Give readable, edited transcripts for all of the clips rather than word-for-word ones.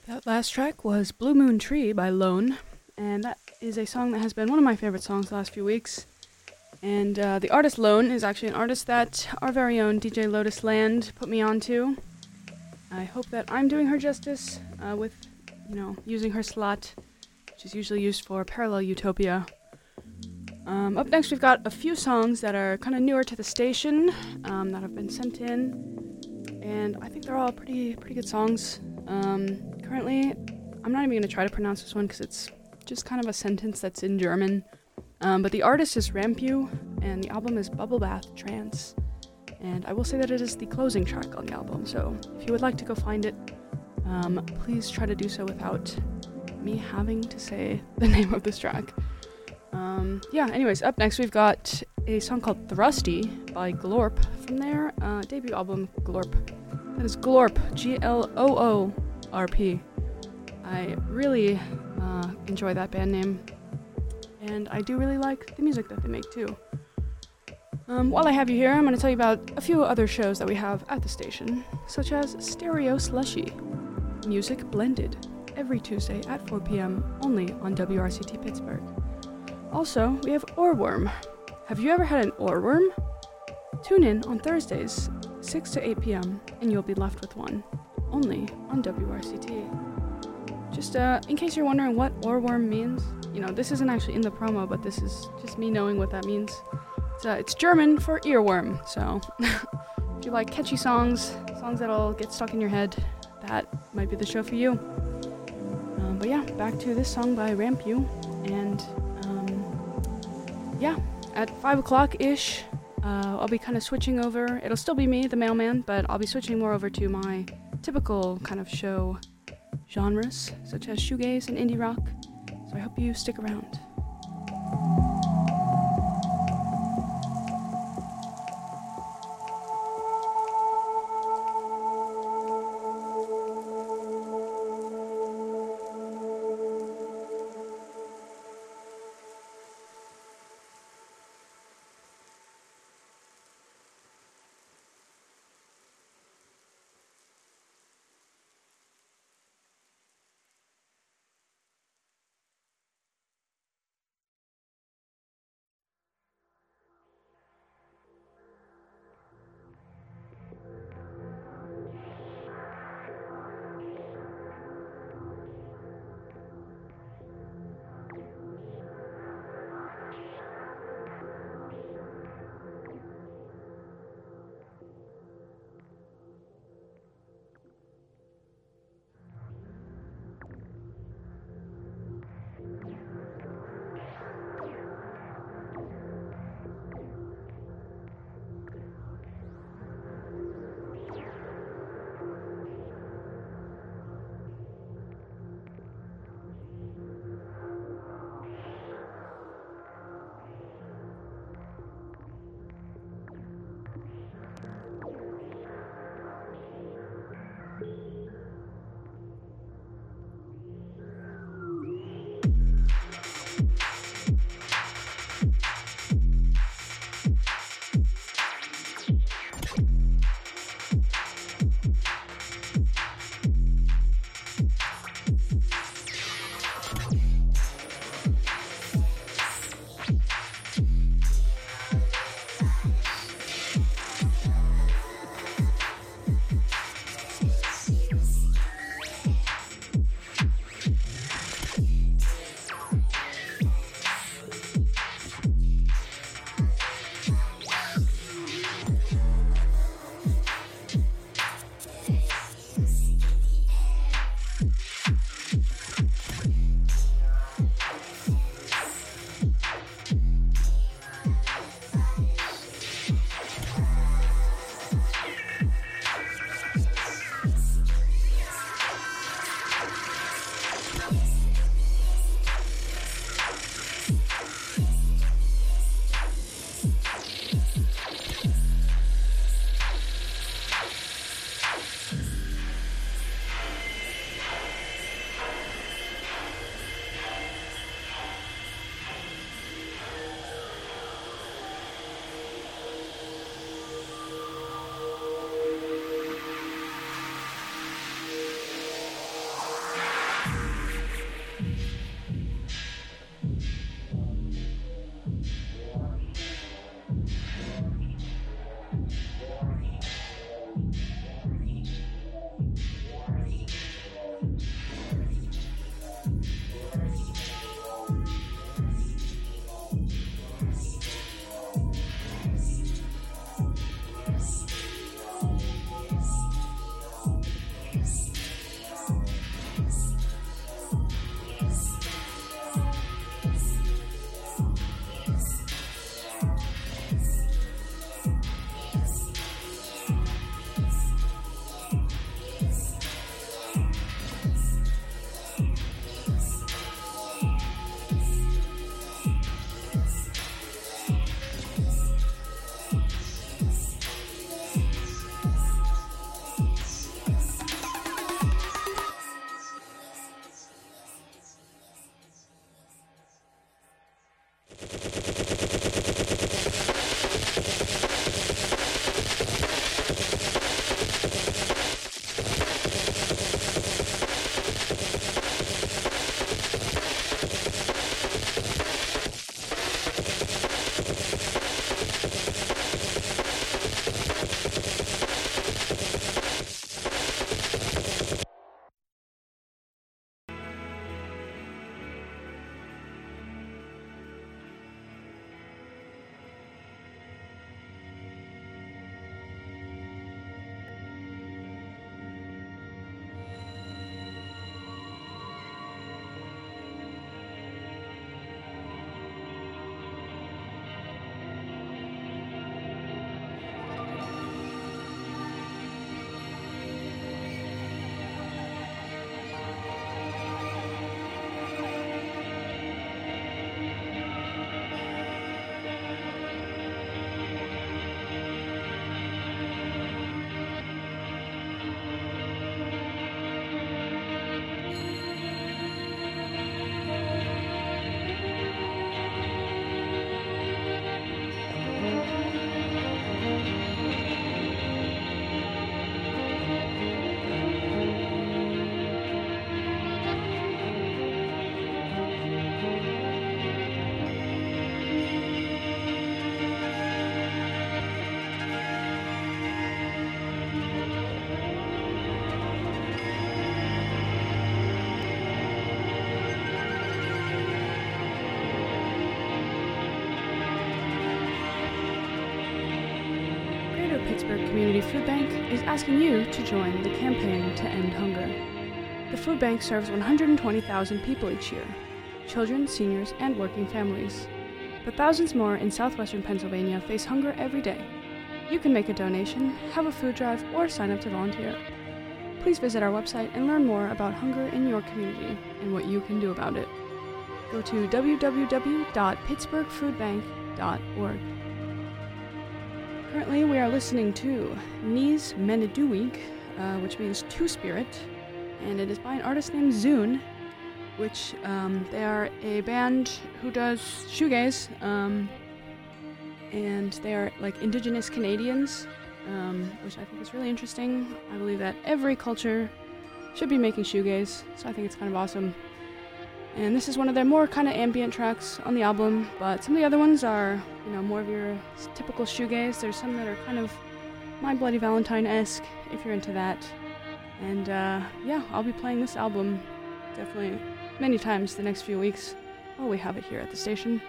That last track was Blue Moon Tree by Lone, and that is a song that has been one of my favorite songs the last few weeks. And the artist Lone is actually an artist that our very own DJ Lotus Land put me onto. I hope that I'm doing her justice with, using her slot, which is usually used for Parallel Utopia. Up next, we've got a few songs that are kind of newer to the station that have been sent in, and I think they're all pretty good songs. Currently, I'm not even going to try to pronounce this one because it's just kind of a sentence that's in German. But the artist is Rampu, and the album is Bubble Bath Trance. And I will say that it is the closing track on the album, so if you would like to go find it, please try to do so without me having to say the name of this track. Anyways, up next we've got a song called Thrusty by Glorp from their debut album, Glorp. That is Glorp, Gloorp. I really enjoy that band name, and I do really like the music that they make too. While I have you here, I'm going to tell you about a few other shows that we have at the station, such as Stereo Slushy, music blended, every Tuesday at 4 p.m. only on WRCT Pittsburgh. Also, we have Ohrworm. Have you ever had an ohrworm? Tune in on Thursdays, 6 to 8 p.m., and you'll be left with one, only on WRCT. Just in case you're wondering what ohrworm means, this isn't actually in the promo, but this is just me knowing what that means. It's German for earworm, so if you like catchy songs that'll get stuck in your head, that might be the show for you. But yeah, back to this song by Rampu, and at 5 o'clock-ish, I'll be kind of switching over. It'll still be me, the mailman, but I'll be switching more over to my typical kind of show genres, such as shoegaze and indie rock, so I hope you stick around. Community Food Bank is asking you to join the campaign to end hunger. The food bank serves 120,000 people each year, children, seniors, and working families. But thousands more in southwestern Pennsylvania face hunger every day. You can make a donation, have a food drive, or sign up to volunteer. Please visit our website and learn more about hunger in your community and what you can do about it. Go to www.pittsburghfoodbank.org. Currently, we are listening to Nis Meneduig, which means two-spirit, and it is by an artist named Zune, which they are a band who does shoegaze, and they are like indigenous Canadians, which I think is really interesting. I believe that every culture should be making shoegaze, so I think it's kind of awesome. And this is one of their more kind of ambient tracks on the album, but some of the other ones are, more of your typical shoegaze. There's some that are kind of My Bloody Valentine-esque, if you're into that. And I'll be playing this album definitely many times the next few weeks while we have it here at the station.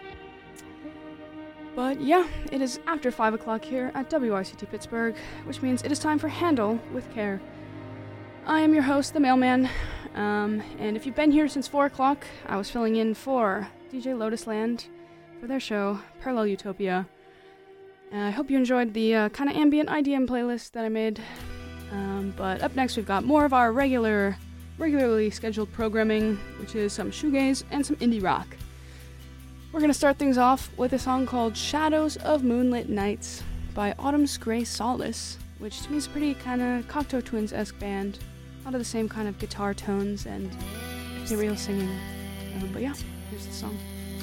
But yeah, it is after 5 o'clock here at WICT Pittsburgh, which means it is time for Handle with Care. I am your host, the Mailman, and if you've been here since 4 o'clock, I was filling in for DJ Lotus Land for their show, Parallel Utopia. I hope you enjoyed the kind of ambient IDM playlist that I made, but up next we've got more of our regularly scheduled programming, which is some shoegaze and some indie rock. We're going to start things off with a song called Shadows of Moonlit Nights by Autumn's Grey Solace, which to me is a pretty kind of Cocteau Twins-esque band. A lot of the same kind of guitar tones and ethereal singing. But yeah, here's the song.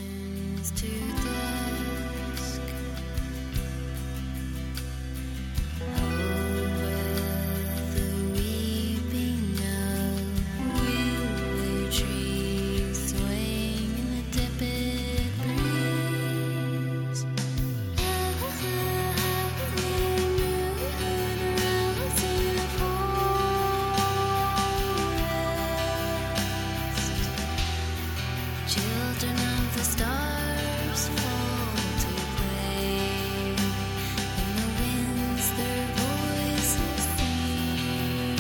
Children of the stars fall to play, in the winds their voices sing.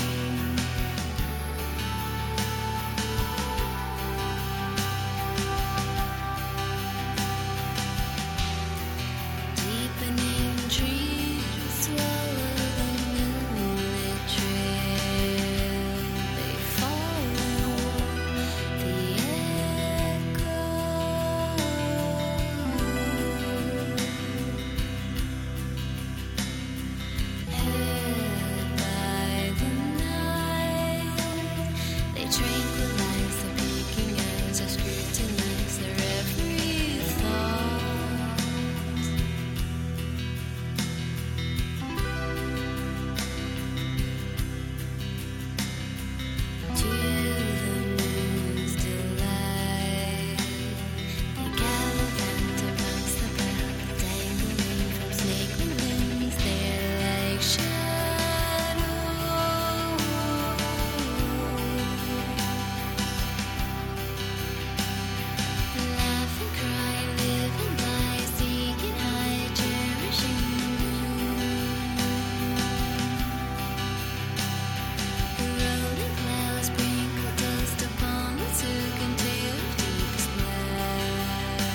Deepening trees swallow the moonlit trail, they follow the echo. Held by the night, they tranquilize the peeking eyes, or scrutinize their every thought. To the moon's delight, they gallivant amongst the path, dangling from snaking limbs. They're like shadows, laugh and cry, live and die, seeking high, cherishing the moon. Rolling clouds sprinkle dust upon the silken tail of deepest black.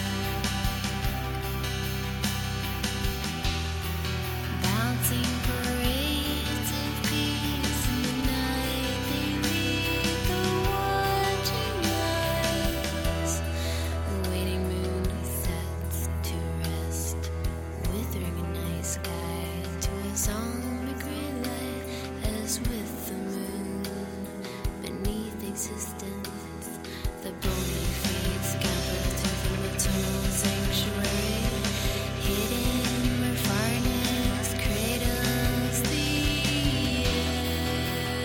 Bouncing parades of peace in the night, they lead the watching eyes. The waning moon sets to rest, withering a night sky to a zombie grey light, as with the moon beneath existence. The bony fates gather to the maternal sanctuary, hidden where farness cradles the air.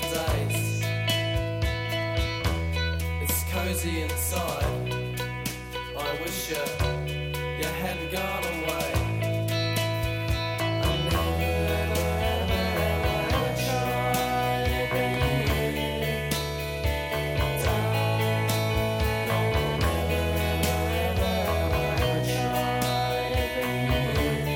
days. It's cozy inside. I wish you hadn't gone away. I never, ever, ever, ever tried it, baby. No, never, ever, ever, ever tried it, baby.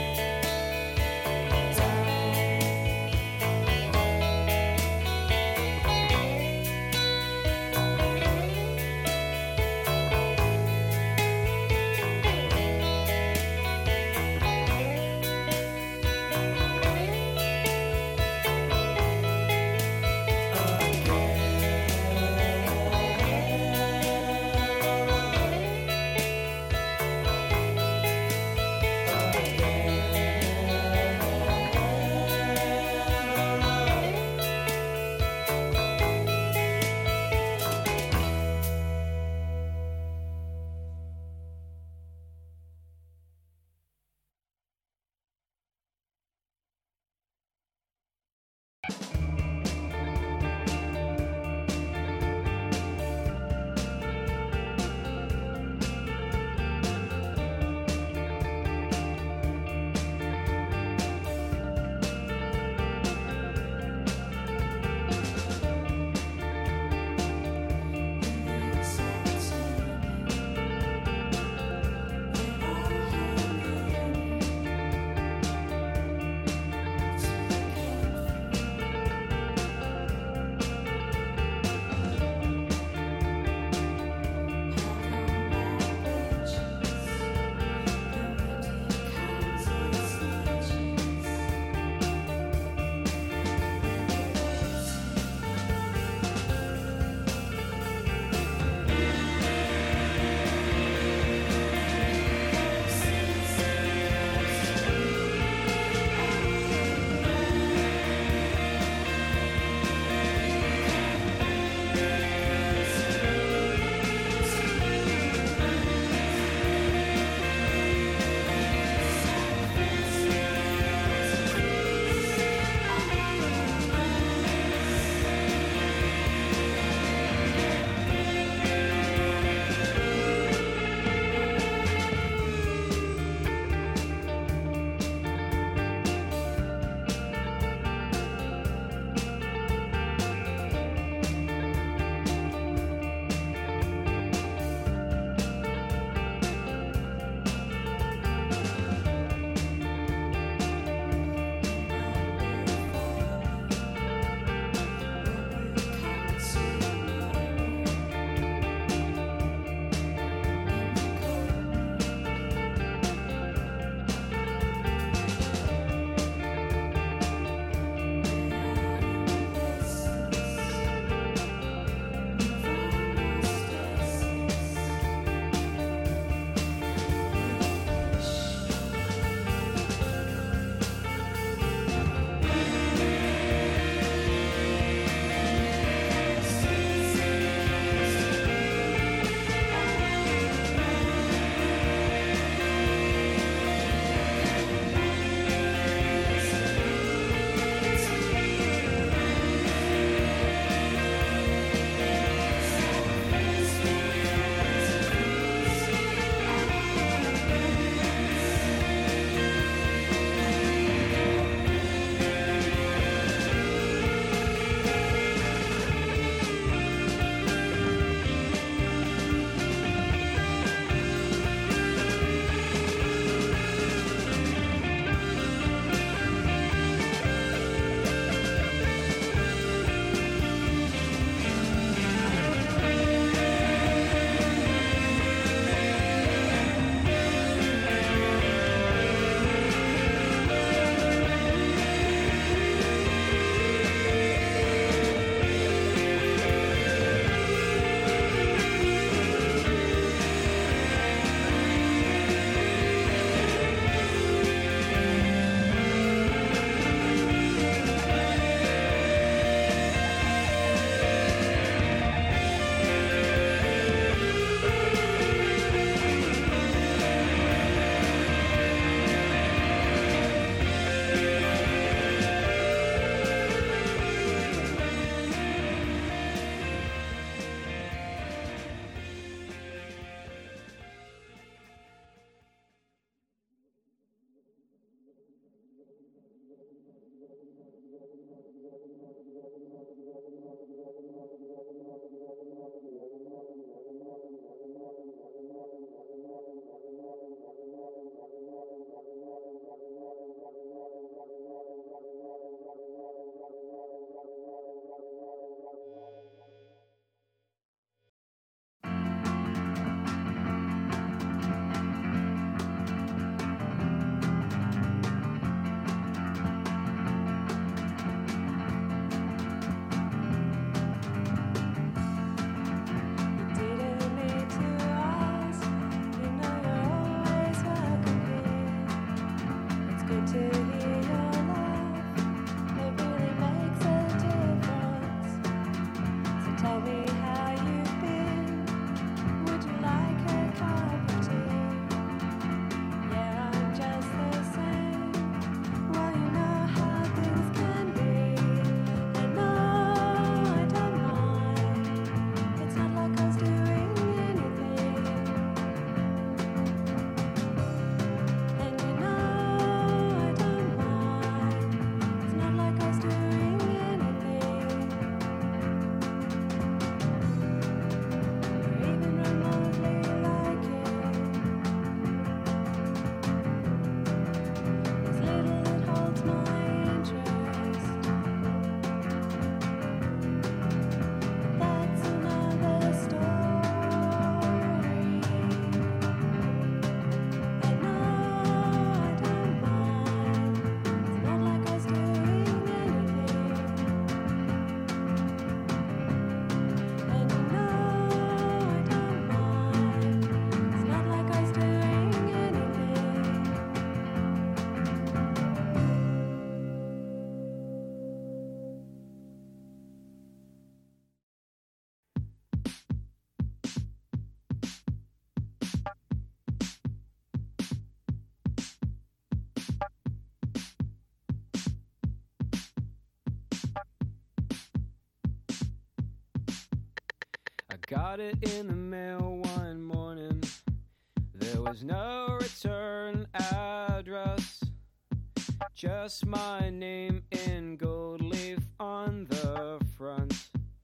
got it in the mail one morning. There was no return address, just my name in gold leaf on the front.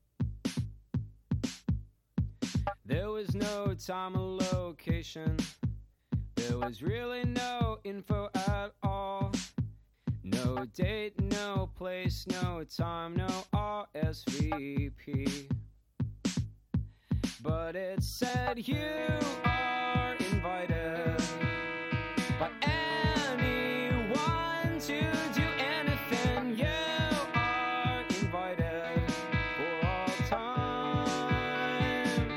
There was no time or location, there was really no info at all. No date, no place, no time, no RSVP. But it said you are invited by anyone to do anything. You are invited for all time.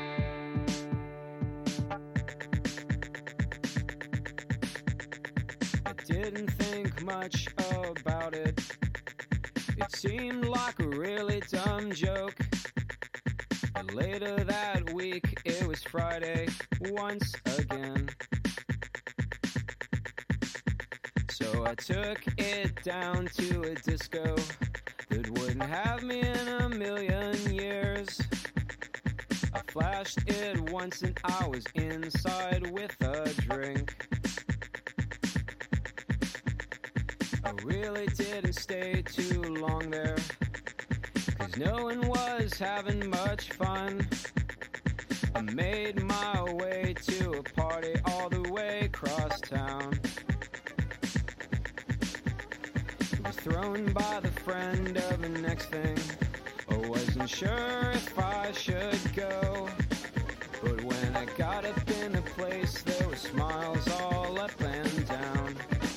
I didn't think much about it. It seemed like a really dumb joke. But later that week, it was Friday once again. So I took it down to a disco that wouldn't have me in a million years. I flashed it once and I was inside with a drink. I really didn't stay too long there, 'cause no one was having much fun. I made my way to a party all the way across town. It was thrown by the friend of the next thing. I wasn't sure if I should go, but when I got up in the place, there were smiles all up and down.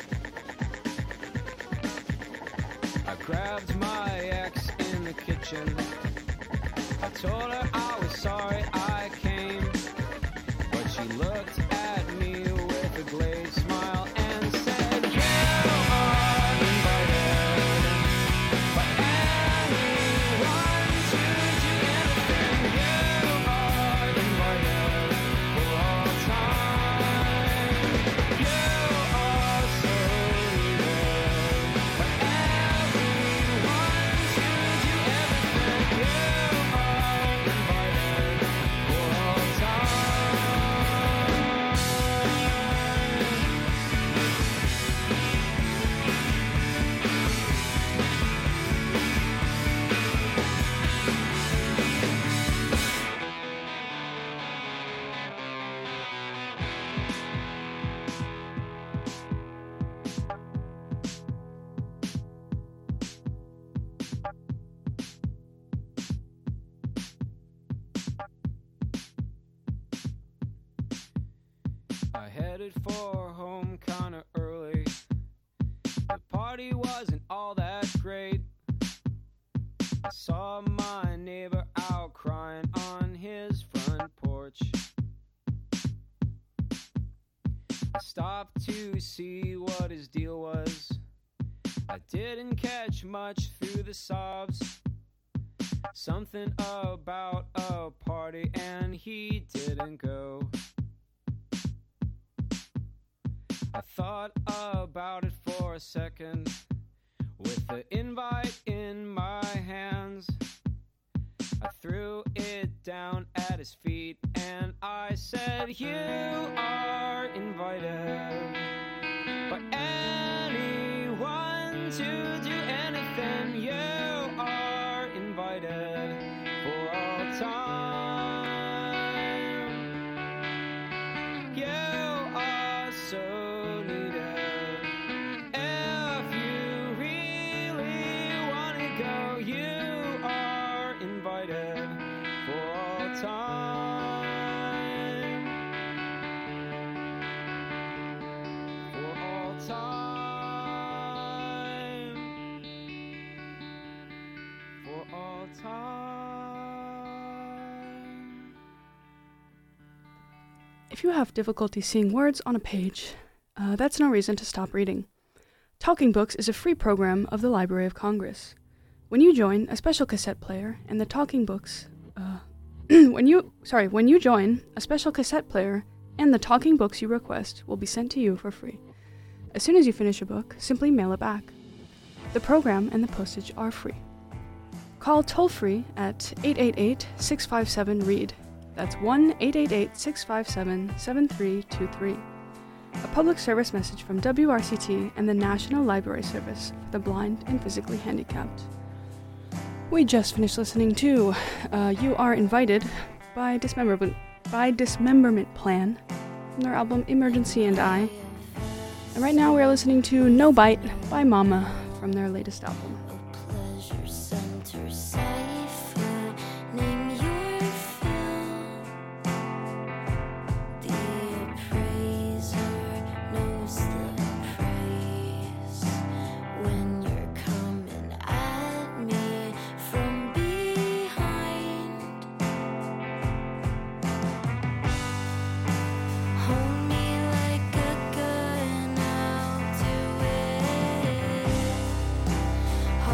I grabbed my ex in the kitchen. I told her I was sorry I came, but she looked at me with a glazed smile and said, you are invited by anyone to do anything. You are invited for all time. You are so needed by everyone to do everything. You are invited for all time. I headed for home kinda early. The party wasn't all that great. I saw my neighbor out crying on his front porch. I stopped to see what his deal was. I didn't catch much through the sobs. Something about a party and he didn't go. I thought about it for a second, with the invite in my hands. I threw it down at his feet and I said, you are invited by anyone to do anything. You are invited for all time. You are so needed. If you really want to go, you are invited for all time. For all time. For all time. If you have difficulty seeing words on a page, that's no reason to stop reading. Talking Books is a free program of the Library of Congress. When you join a special cassette player and the Talking Books, when you join a special cassette player and the Talking Books you request will be sent to you for free. As soon as you finish a book, simply mail it back. The program and the postage are free. Call toll-free at 888-657-READ. That's 1-888-657-7323. A public service message from WRCT and the National Library Service for the Blind and Physically Handicapped. We just finished listening to You Are Invited by Dismemberment Plan from their album Emergency and I. And right now we are listening to No Bite by Mama from their latest album. A pleasure center cipher. Name your fill. The appraiser knows the praise when you're coming at me from behind. Hold me like a gun, I'll do it.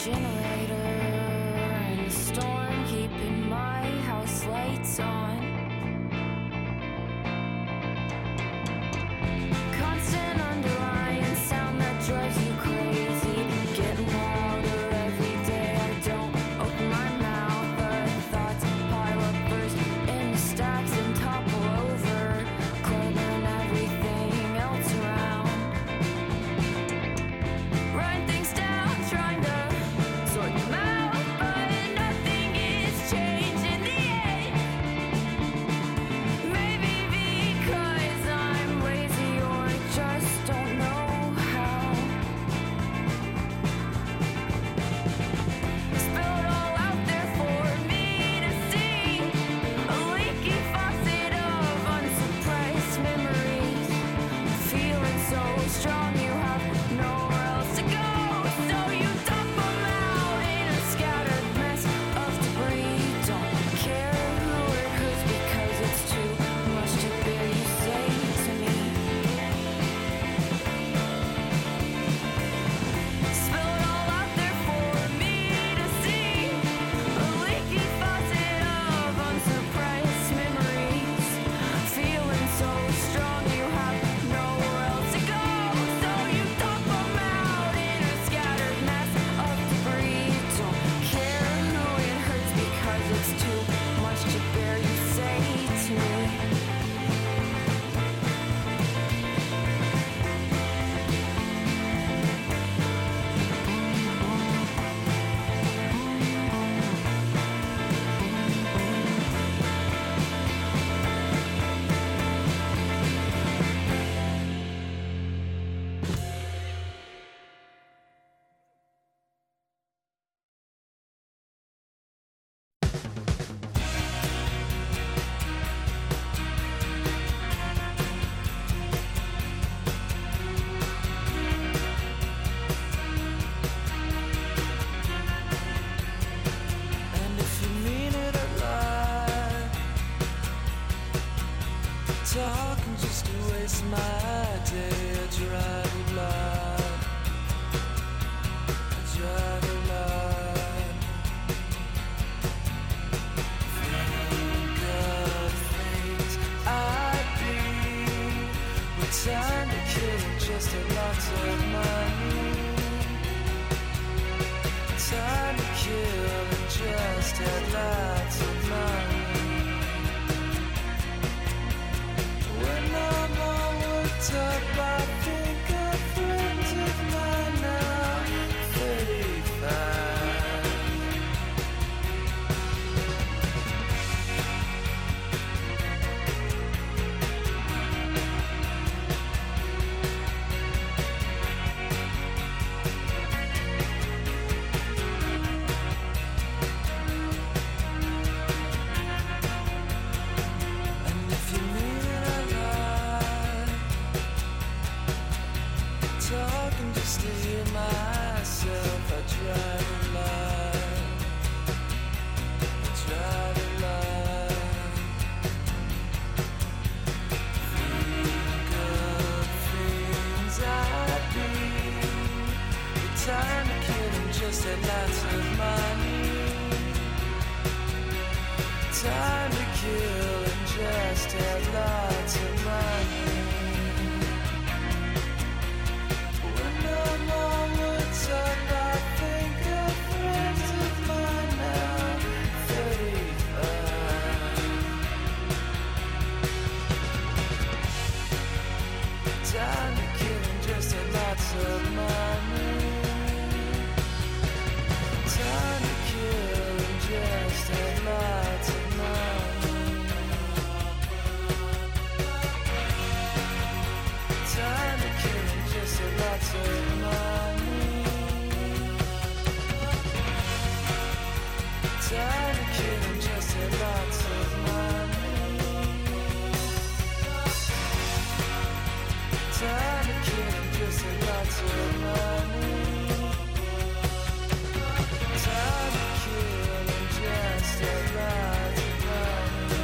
generator in a storm, keeping my house lights on. Constant underlying sound that drives you crazy, getting louder every day. I don't open my mouth, the thoughts pile up first in the stacks and topple over, cluttering everything else around. Write things down, trying to sort them out, but nothing is changed in the end. Maybe because I'm lazy or just don't know how. Spill it all out there for me to see, a leaky faucet of unsuppressed memories. Feeling so strong you have nowhere else to go, so you dump them out in a scattered mess of debris. Don't care who it hurts because it's too much to bear, you say to me. Spill it all out there for me to see, a leaky faucet of unsuppressed memories. Feeling so strong you have nowhere else to go, so you dump them out in a scattered mess of debris. Don't care who it hurts because it's too much to bear, you say to me. And if you mean it a lot, talking just to waste my day. I drive a lot, I drive a lot. Think of things I'd be with time to kill just a lot of money. Time to kill and just had lots of money. When I'm all worked up, I think of friends of mine now, 35. And if you mean it a lot, talking just to hear myself, I drive a lot, I drive a lot. Think of things I'd be, with time to kill and just had lots of money. Time to kill and just had lots of money. When I'm all worked up, I think of friends of mine now, 35. Time to kill and just had lots of money. Time to kill and just had lots of money. Time to kill and just had lots of money. Time to kill and just had lots of money. Time to kill and just had lots of money. Time to kill and just had lots of money.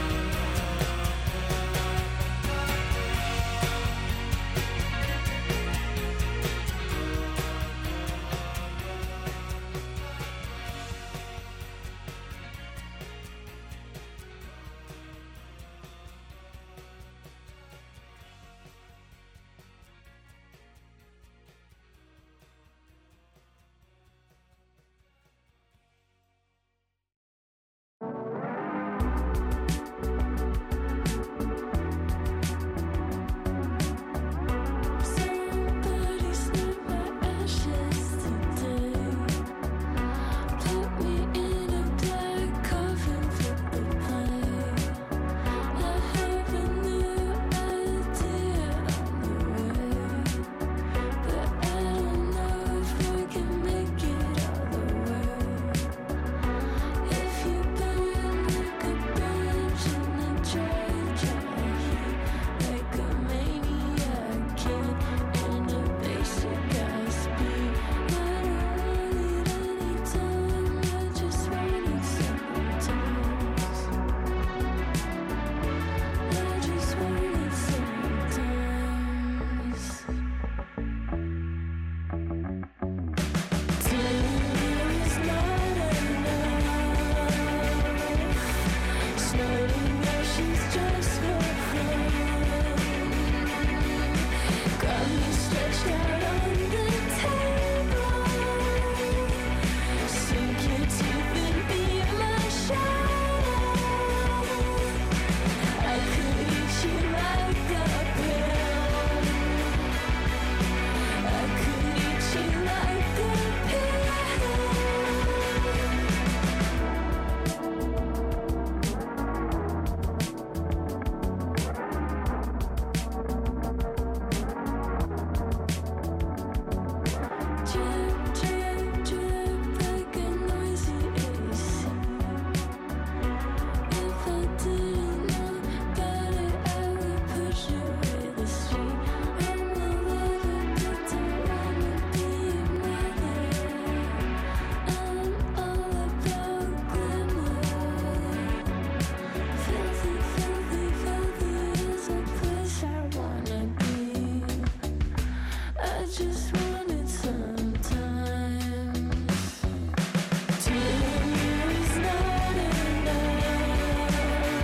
just wanted some time. Two is not enough.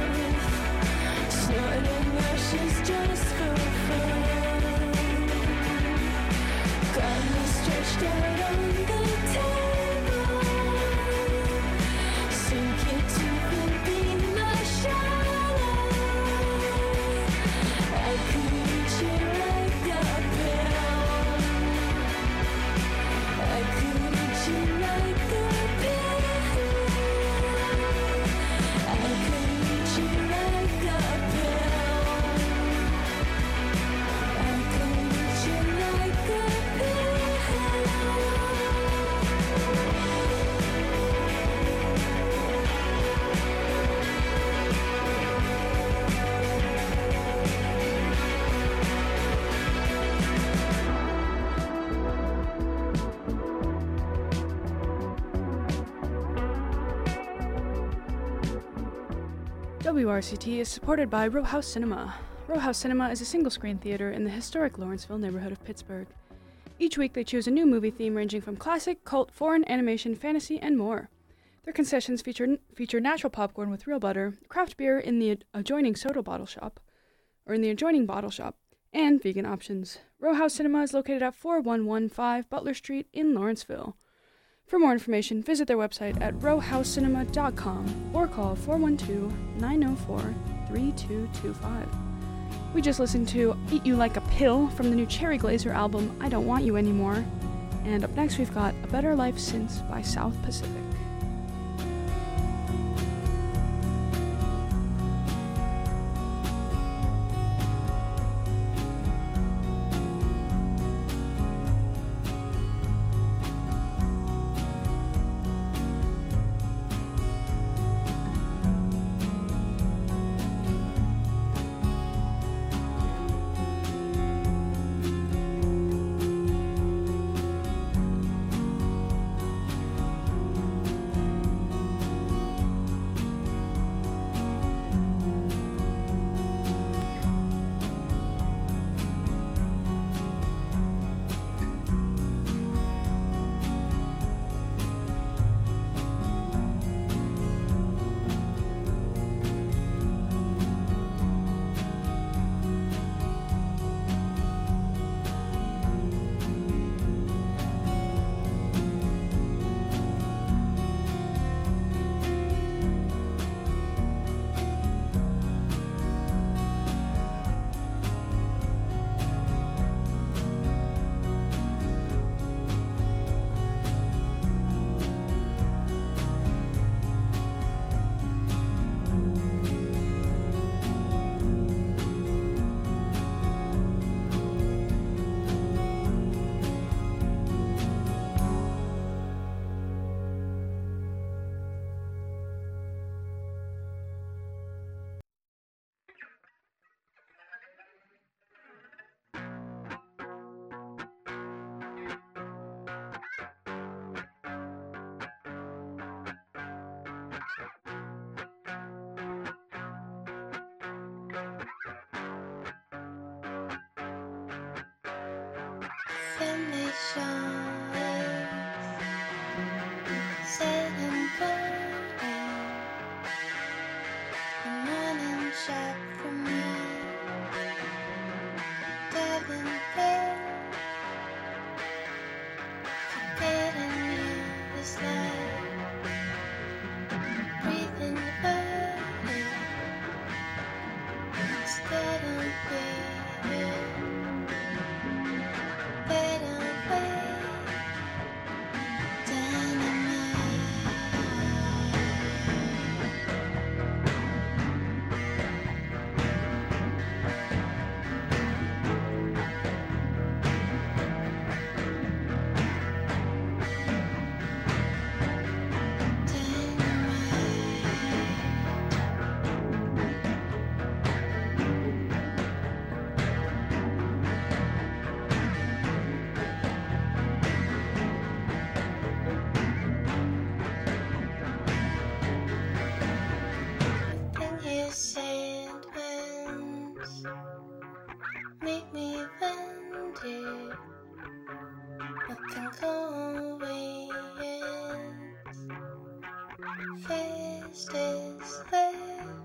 Snorting ashes just for fun. Got me stretched out on the table. Sink your teeth and be my shadow. I could reach you like a pill. I could reach you like a pill. I could reach you like a pill. I could reach you like a pill. WRCT is supported by Row House Cinema. Row House Cinema is a single-screen theater in the historic Lawrenceville neighborhood of Pittsburgh. Each week they choose a new movie theme ranging from classic, cult, foreign, animation, fantasy, and more. Their concessions feature natural popcorn with real butter, craft beer in the adjoining bottle shop, and vegan options. Row House Cinema is located at 4115 Butler Street in Lawrenceville. For more information, visit their website at rowhousecinema.com or call 412-904-3225. We just listened to Eat You Like a Pill from the new Cherry Glazer album, I Don't Want You Anymore. And up next we've got A Better Life Since by South Pacific. Make me vented Nothing always first is lit,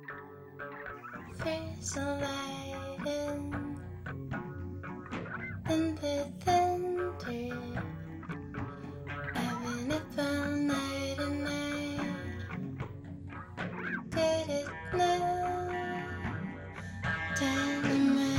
first a light in the thunder. I've been up all night and I get it now. Dynamite.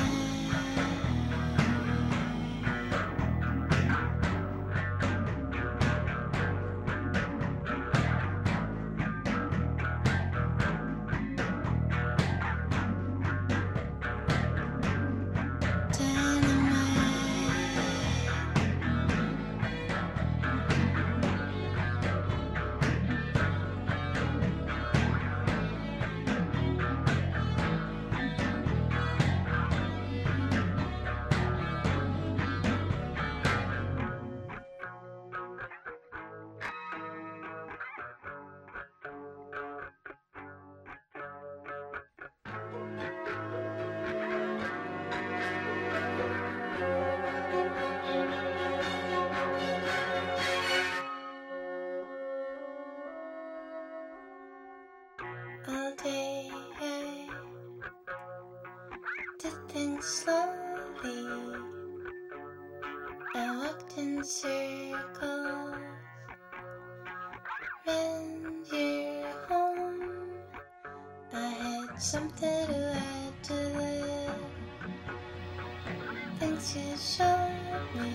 All day I did things slowly. I walked in circles round your home. I had something to add to the things you showed me.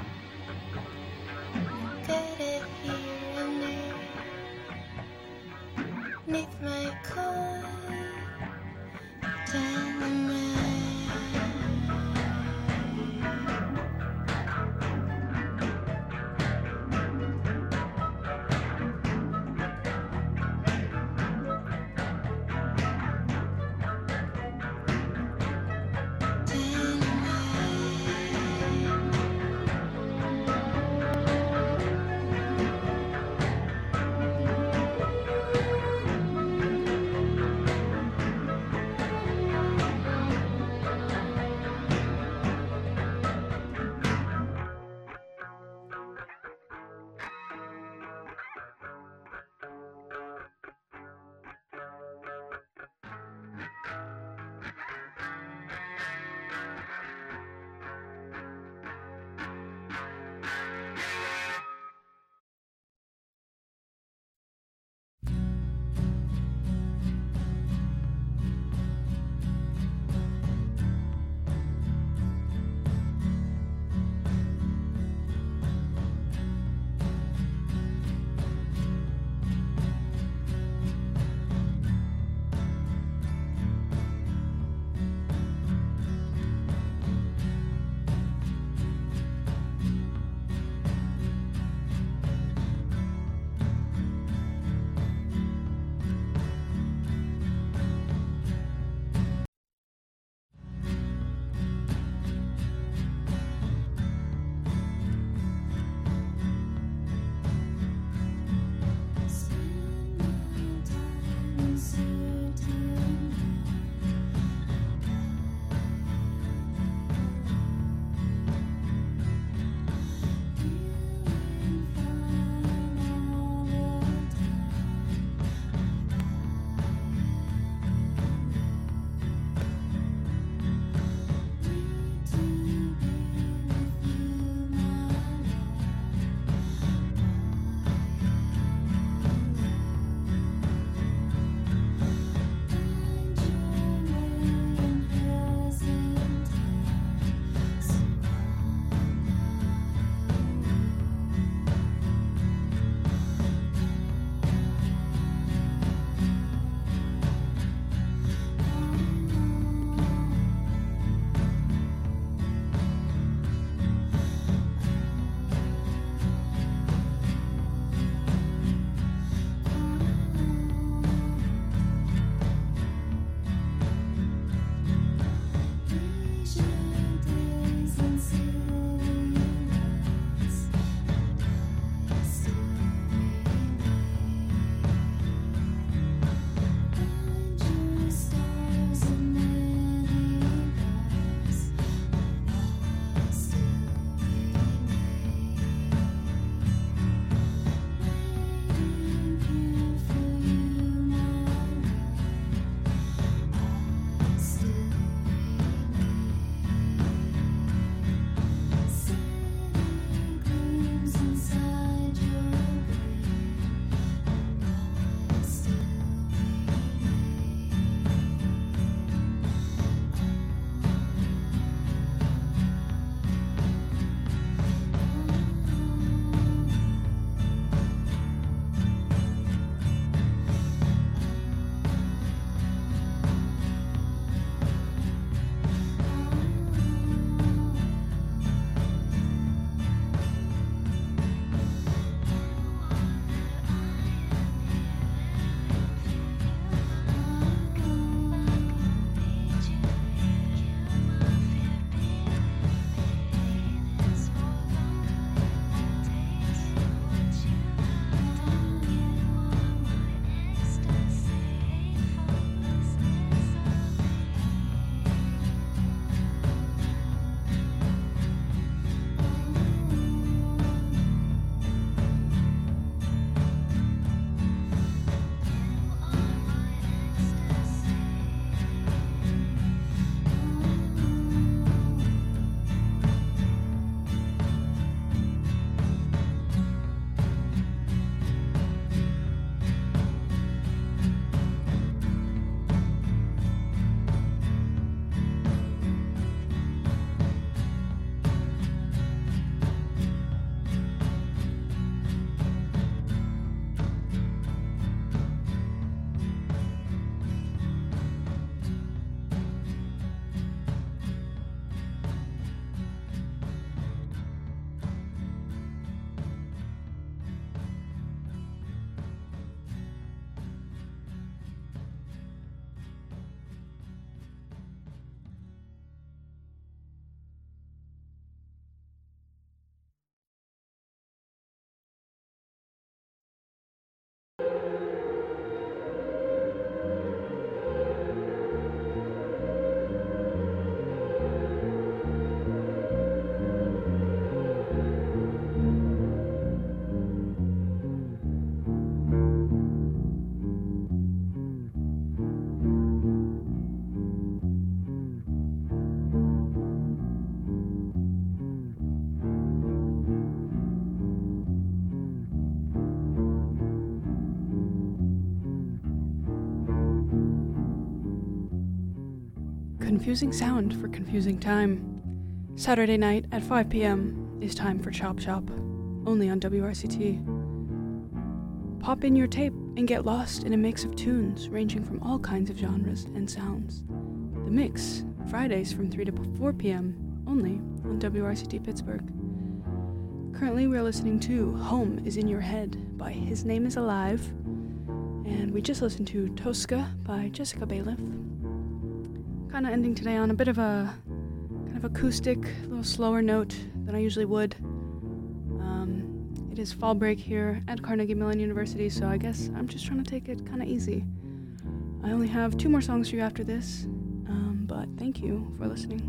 Got it here and there. Neath my coat, dynamite. Dynamite. confusing sound for confusing time. Saturday night at 5 p.m. is time for Chop Shop, only on WRCT. Pop in your tape and get lost in a mix of tunes ranging from all kinds of genres and sounds. The Mix, Fridays from 3 to 4 p.m., only on WRCT Pittsburgh. Currently, we're listening to Home is in Your Head by His Name is Alive, and we just listened to Tosca by Jessica Bailiff. Kind of ending today on a bit of a kind of acoustic, a little slower note than I usually would. It is fall break here at Carnegie Mellon University, so I guess I'm just trying to take it kind of easy. I only have 2 more songs for you after this, but thank you for listening.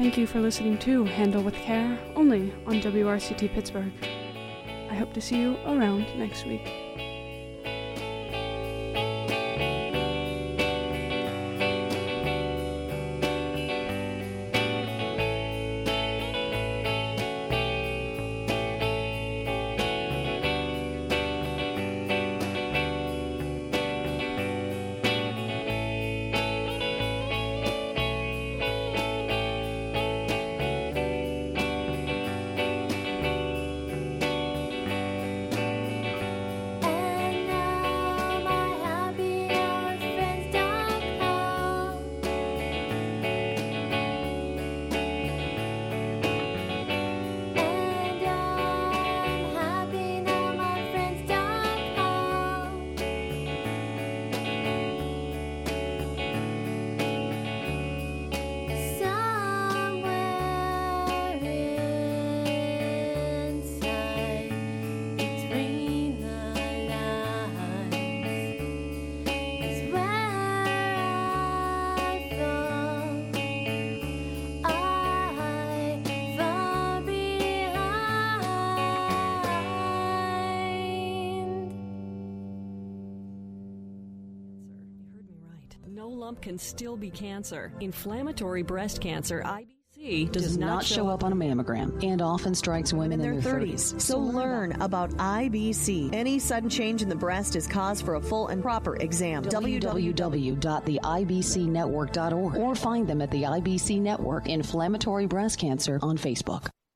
thank you for listening to Handle with Care, only on WRCT Pittsburgh. I hope to see you around next week. No lump can still be cancer. Inflammatory breast cancer, IBC, does not show up on a mammogram and often strikes women in their 30s. So learn about IBC. Any sudden change in the breast is cause for a full and proper exam. www.theibcnetwork.org or find them at the IBC Network Inflammatory Breast Cancer on Facebook.